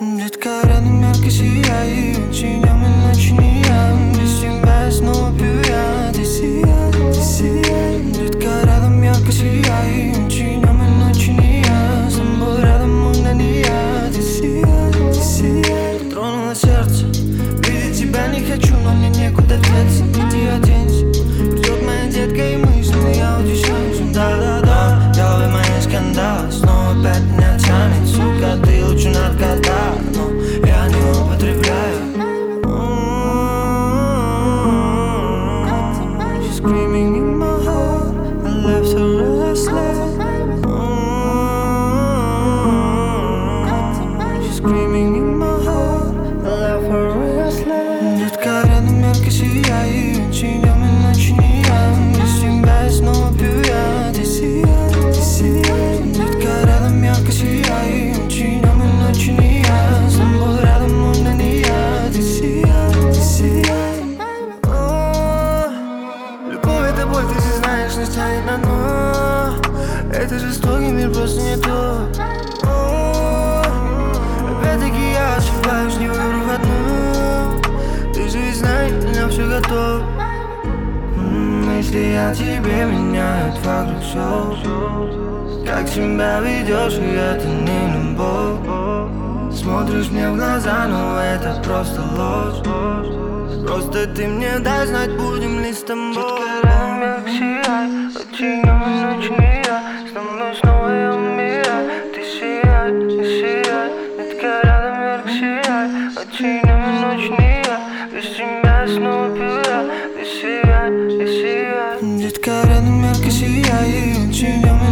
Детка, рядом ярко сияй, очень очень я. Без тебя я снова пью я. Ты сияй, детка, рядом ярко сияй, очень очень я. С тобой рядом можно не я. Ты сияй, тронуло сердце. Видеть тебя не хочу, но мне некуда деться. Иди оденься, придет моя детка и мысленно я утешаюсь. Да-да-да, головы мои скандалы, снова опять меня тянет. Сука, ты лучше наркота, но я не употребляю. She's screaming in my heart, I left her restless. She's screaming in my heart, I left her restless. Детка, рядом ярко сияй, очень очень я. Без тебя я снова пью я. Ты сияй, детка, рядом ярко сияй, очень очень я. С тобой рядом можно не я. Ты сияй. Любовь это боль, ты же знаешь, нас тянет на дно. Это жестокий мир, просто не то. Опять-таки я ошибаюсь, не выбрав одну. Ты же ведь знаешь, у меня все готово. Если я тебе меняю вокруг все. Как себя ведешь, и это не любовь. Смотришь мне в глаза, но это просто ложь. Просто ты мне дай знать, будем ли с тобой. Детка, рядом ярко сияй, очень очень я. С тобой снова я умираю. Ты сияй, детка, рядом ярко сияй, очень очень я. Без тебя я снова пью я. Ты сияй. Детка, рядом ярко сияй, очень